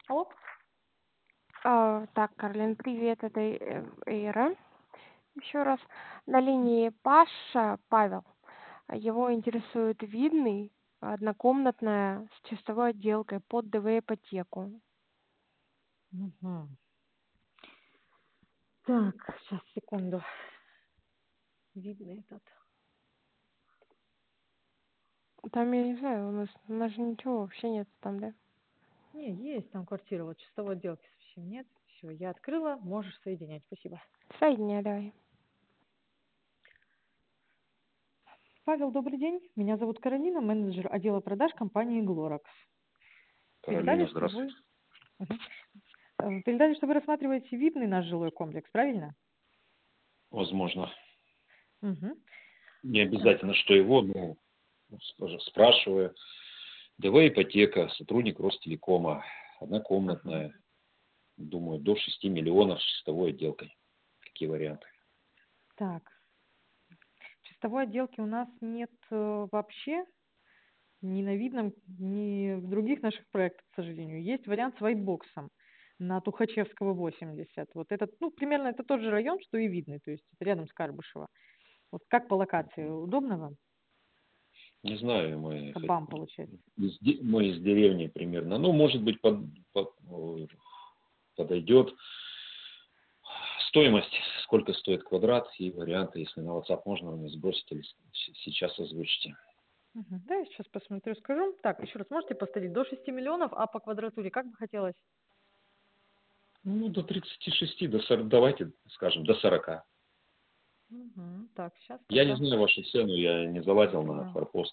Алло. Так, Карлин, привет, это Ира. Еще раз. На линии Паша Павел. Его интересует видный, однокомнатная, с чистовой отделкой под ДВ ипотеку. Угу. Так, сейчас, секунду. Видно этот. Там, я не знаю, у нас же ничего вообще нет там, да? Не, есть там квартира, вот чистовой отделки совсем нет. Все, я открыла, можешь соединять. Спасибо. Соединяй давай. Павел, добрый день. Меня зовут Каролина, менеджер отдела продаж компании Glorax. Передали, Каролина, что вы... здравствуйте. Передали, что вы рассматриваете видный наш жилой комплекс, правильно? Возможно. Угу. Не Так. обязательно, что его, но спрашиваю. ДВ ипотека, сотрудник Ростелекома, Ага. однокомнатная, думаю, до 6 миллионов с чистовой отделкой. Какие варианты? Так. Чистовой отделки у нас нет вообще. Ни на видном, ни в других наших проектах, к сожалению. Есть вариант с вайтбоксом на Тухачевского 80. Вот этот, ну, примерно это тот же район, что и Видный, то есть это рядом с Карбышево. Вот как по локации? Удобно вам? Не знаю, мы, Это БАМ получается. мы из деревни примерно. Ну, может быть, подойдет. Стоимость, сколько стоит квадрат и варианты, если на WhatsApp можно мне сбросить или сейчас озвучите. Мгм. Да, я сейчас посмотрю, скажу. Так, еще раз, можете повторить? До 6 миллионов, а по квадратуре как бы хотелось? Ну, до 36, до 40, давайте скажем, до 40. Мгм. Так, сейчас Я не тогда. знаю вашу цену, я не залазил на Да. форпост.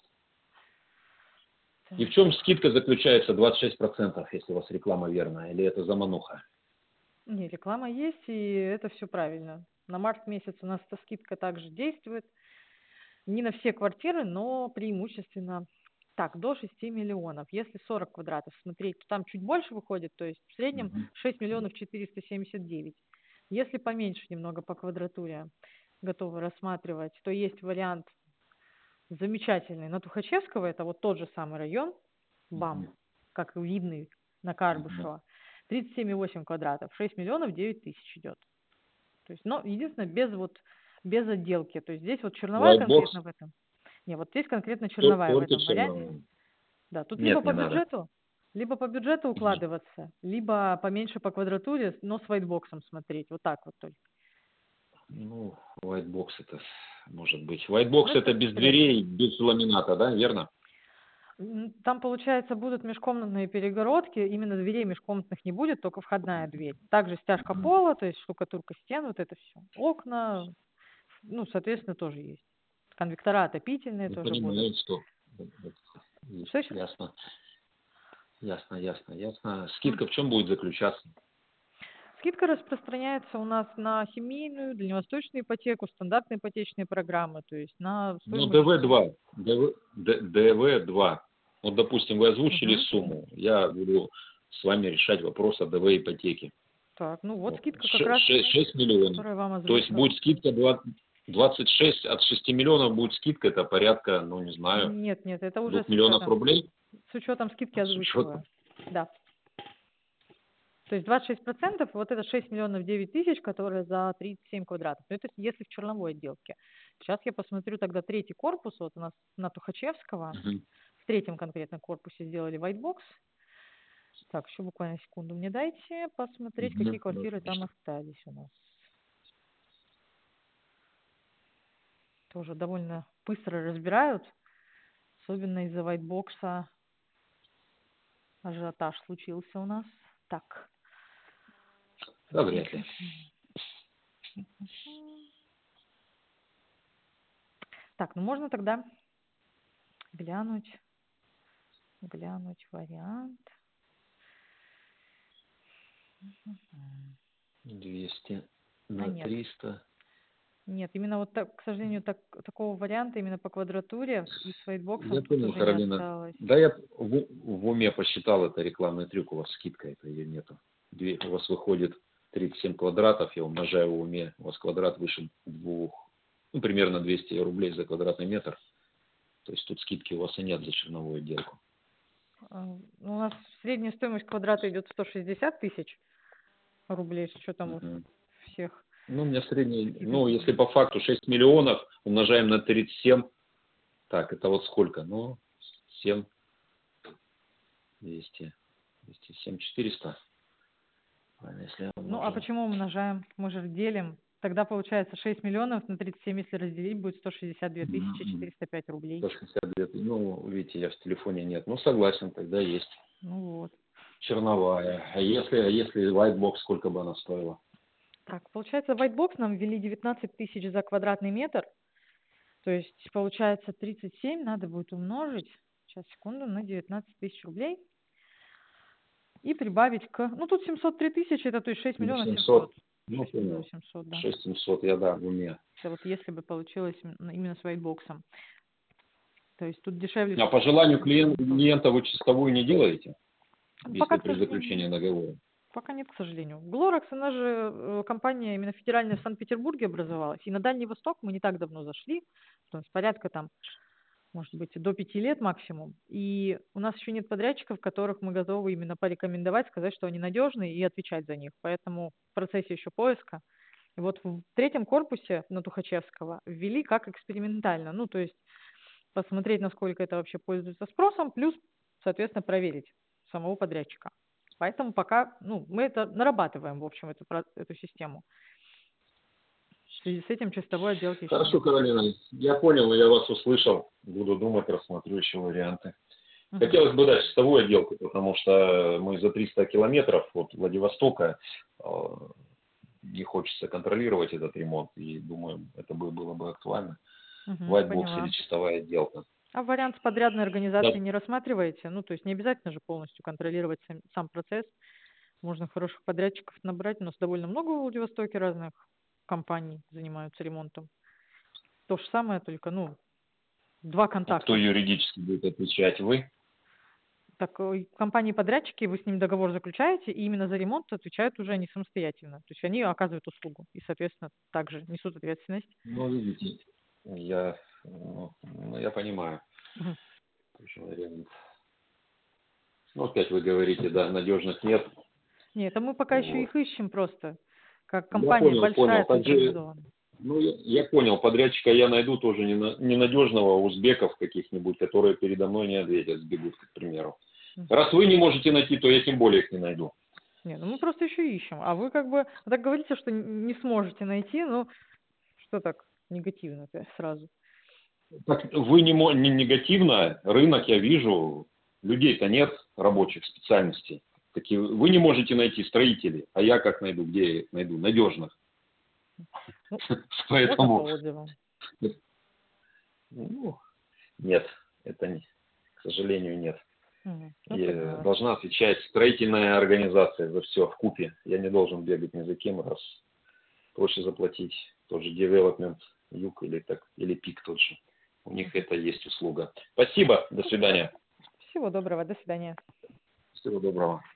И в Так. чем скидка заключается 26%, если у вас реклама верная, или это замануха? Не, реклама есть, и это все правильно. На март месяц у нас эта скидка также действует. Не на все квартиры, но преимущественно так, до 6 миллионов. Если 40 квадратов смотреть, то там чуть больше выходит, то есть в среднем Мгм. 6 миллионов 479. Если поменьше немного по квадратуре готовы рассматривать, то есть вариант замечательный на Тухачевского, это вот тот же самый район, БАМ, Мгм. как и видный на Мгм. Карбышева, 37,8 квадратов, 6 миллионов 9 тысяч идет. То есть, но единственное, без отделки. То есть здесь вот черновая Whitebox конкретно в этом. Не, вот здесь конкретно черновая в только этом варианте. черновая. Да, тут Нет, не надо. либо по бюджету Мгм. укладываться, либо поменьше по квадратуре, но с вайтбоксом смотреть. Вот так вот только. Ну, Whitebox это может быть. Ну, Whitebox это это как без посмотреть. дверей, без ламината, да, верно? Там, получается, будут межкомнатные перегородки. Именно дверей межкомнатных не будет, только входная дверь. Также стяжка Мгм. пола, то есть штукатурка стен, вот это все. Окна, ну, соответственно, тоже есть. Конвектора отопительные Я тоже будут. понимаю, что Что еще раз? ясно, ясно, ясно, ясно. М. Скидка в чем будет заключаться? Скидка распространяется у нас на семейную, дальневосточную ипотеку, стандартные ипотечные программы, то есть на Ну, стоимость жилья. ДВ-2. ДВ-2. Вот, допустим, вы озвучили Мгм. сумму. Я буду с вами решать вопрос о ДВ ипотеке. Так, ну вот Вот. скидка как раз, 6 миллионов. которую я вам То есть озвучила. будет скидка 26 от 6 миллионов будет скидка, это порядка, ну не знаю, Нет, нет, это уже 2 миллионов рублей с учетом скидки с учетом. озвучиваю. Да. То есть 26%, вот это 6 миллионов 9 тысяч, которые за 37 квадратов. Но это если в черновой отделке. Сейчас я посмотрю тогда третий корпус, вот у нас на Тухачевского. Мгм. В третьем конкретно корпусе сделали white box. Так, еще буквально секунду мне дайте посмотреть, какие Мгм. квартиры там остались у нас. Тоже довольно быстро разбирают, особенно из-за white бокса ажиотаж случился у нас. Так, Да, вряд ли. так, ну можно тогда глянуть вариант. 200 А на нет, 300. нет, именно вот так, к сожалению, такого варианта именно по квадратуре и с Я вайтбоксом тут понял, уже не Каролина. осталось. Да, я в уме посчитал, это рекламный трюк, у вас скидка, это ее нету. У вас выходит 37 квадратов, я умножаю в уме, у вас квадрат выше двух, ну, примерно 200 рублей за квадратный метр. То есть тут скидки у вас и нет за черновую отделку. У нас средняя стоимость квадрата идет 160 тысяч рублей с учетом вот Мгм. всех. Ну, у меня средний, скидок. ну, если по факту 6 миллионов умножаем на 37, так, это вот сколько? Ну, 7, 200, 207, 400. Правильно, если я Ну, а умножаю. почему умножаем? Мы же делим. Тогда получается 6 миллионов на 37, если разделить, будет 162 тысячи 405 рублей. 162, ну, видите, я в телефоне нет. Ну, согласен, тогда есть Ну вот. черновая. А если white box, сколько бы она стоила? Так, получается, white box нам ввели 19 тысяч за квадратный метр. То есть, получается, 37 надо будет умножить, сейчас, секунду, на 19 тысяч рублей. И прибавить к... Ну, тут 703 тысячи, это то есть 6 Ну, миллионов 700. 700. Ну, 6 миллионов понял. 700, да. 6700, я, да, в уме. Это вот если бы получилось именно с whitebox. То есть тут дешевле А по желанию не получится. клиента вы чистовую не делаете, Ну, если пока, к при сожалению, заключении договора? пока нет, к сожалению. Глоракс, она же компания именно федеральная в Санкт-Петербурге образовалась. И на Дальний Восток мы не так давно зашли, то есть порядка там, может быть, до 5 лет максимум. И у нас еще нет подрядчиков, которых мы готовы именно порекомендовать, сказать, что они надежные и отвечать за них. Поэтому в процессе еще поиска. И вот в третьем корпусе на Тухачевского ввели как экспериментально. Ну, то есть посмотреть, насколько это вообще пользуется спросом, плюс, соответственно, проверить самого подрядчика. Поэтому пока, ну, мы это нарабатываем, в общем, эту систему. В связи с этим чистовой отделки еще Хорошо, нет. Каролина, я понял, я вас услышал. Буду думать, рассмотрю еще варианты. Мгм. Хотелось бы дать чистовую отделку, потому что мы за 300 километров от Владивостока, не хочется контролировать этот ремонт, и думаю, это было бы актуально. Мгм, Whitebox или поняла. чистовая отделка. А вариант с подрядной Да, организацией не рассматриваете? Ну, то есть не обязательно же полностью контролировать сам процесс. Можно хороших подрядчиков набрать. У нас довольно много в Владивостоке разных компаний занимаются ремонтом. То же самое, только, ну, два а кто контакта. юридически будет отвечать? Вы? Так, компании-подрядчики, вы с ним договор заключаете, и именно за ремонт отвечают уже они самостоятельно. То есть они оказывают услугу и, соответственно, также несут ответственность. Ну, видите, я понимаю. Мгм. Тоже вариант. Ну, опять вы говорите, да, надежных нет. Нет, а мы пока еще Вот. их ищем просто, как Я компания понял. большая, Также, централизованная. ну, я понял, подрядчика я найду тоже ненадежного, узбеков каких-нибудь, которые передо мной не ответят, сбегут, к примеру. Мгм. Раз вы не можете найти, то я тем более их не найду. Не, ну мы просто еще ищем. А вы как бы так говорите, что не сможете найти, ну что так негативно-то сразу? Так, вы не негативно, рынок я вижу, людей-то нет рабочих специальностей. Такие, вы не можете найти строителей, а я как найду, где я их найду? Надежных. Ну, можно по Поэтому, отзывам. ну, нет, это не, к сожалению, нет. Мгм. Ну, И поняла вас. должна отвечать строительная организация за все в купе. Я не должен бегать ни за кем, раз проще заплатить тот же Development Юг или ПИК тот же. У них это есть услуга. Спасибо, до свидания. Всего доброго, до свидания. Всего доброго.